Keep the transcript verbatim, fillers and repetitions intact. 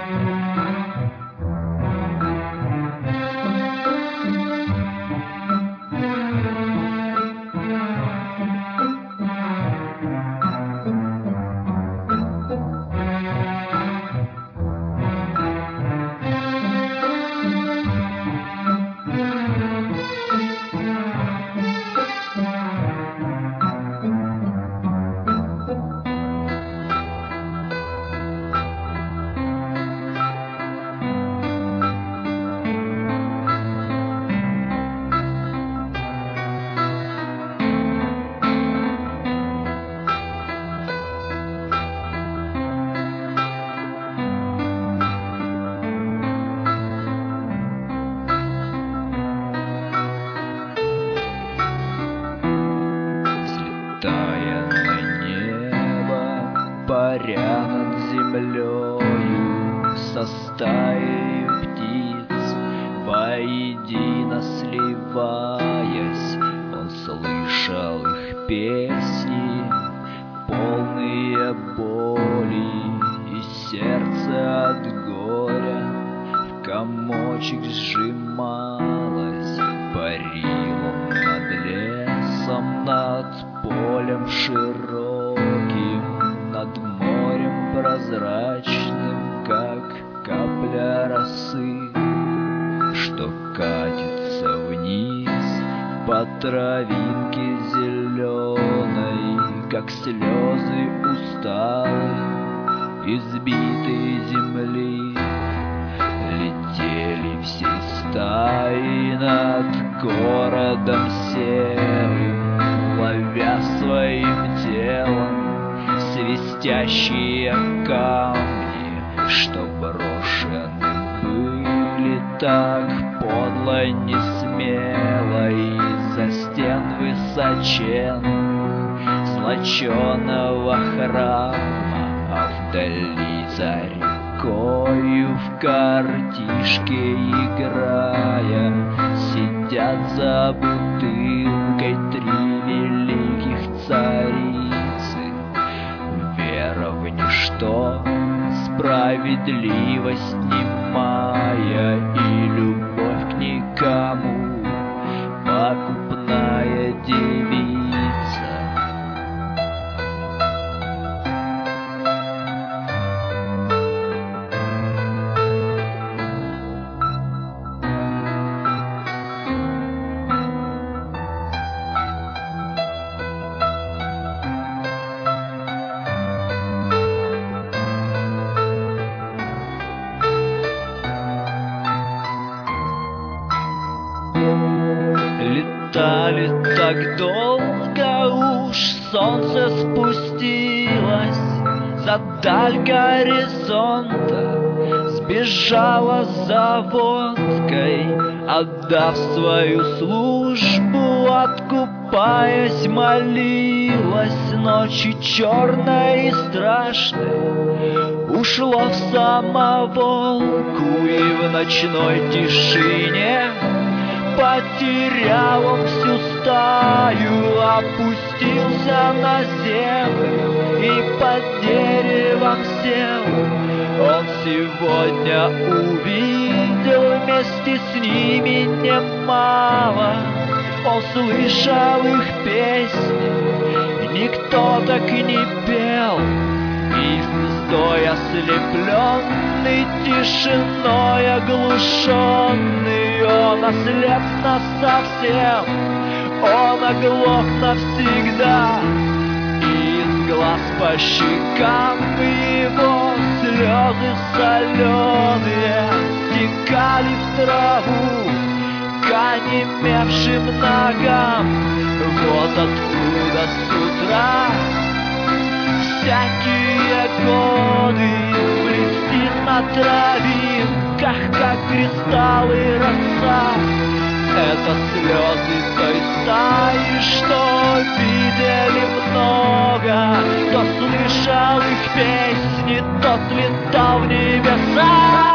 Тая на небо, паря над землею, со стаей птиц воедино сливаясь, он слышал их песни, полные боли, и сердце от горя в комочек сжималось. Парил он над лесом, над полем широким, над морем прозрачным, как капля росы, что катится вниз по травинке зеленой, как слезы усталой, избитой земли. Летели всей стаи над городом серым, ловя своим телом свистящие камни, что брошены были так подло, не смело из-за стен высоченных злоченого храма, а вдали за рекою в картишке играя сидят за бутылкой три великих царицы. Вера в ничто, справедливость немая и любовь к никому, покупная девица. Летали так долго, уж солнце спустилось за даль горизонта, сбежала за водкой, отдав свою службу, откупаясь, молилась ночи черной и страшной. Ушло в самоволку, и в ночной тишине потерял он всю стаю, опустился на землю и под деревом сел. Он сегодня увидел вместе с ними немало, он слышал их песни, никто так и не пел. И вздой ослепленный, тишиной оглушенный, он ослеп насовсем, он оглох навсегда. Из глаз по щекам его слезы соленые стекали в траву к онемевшим ногам. Вот откуда с утра всякие годы блестит на травинках, как кристаллы роса. Это слезы той стаи, что видели много, кто слышал их песни, тот летал в небеса.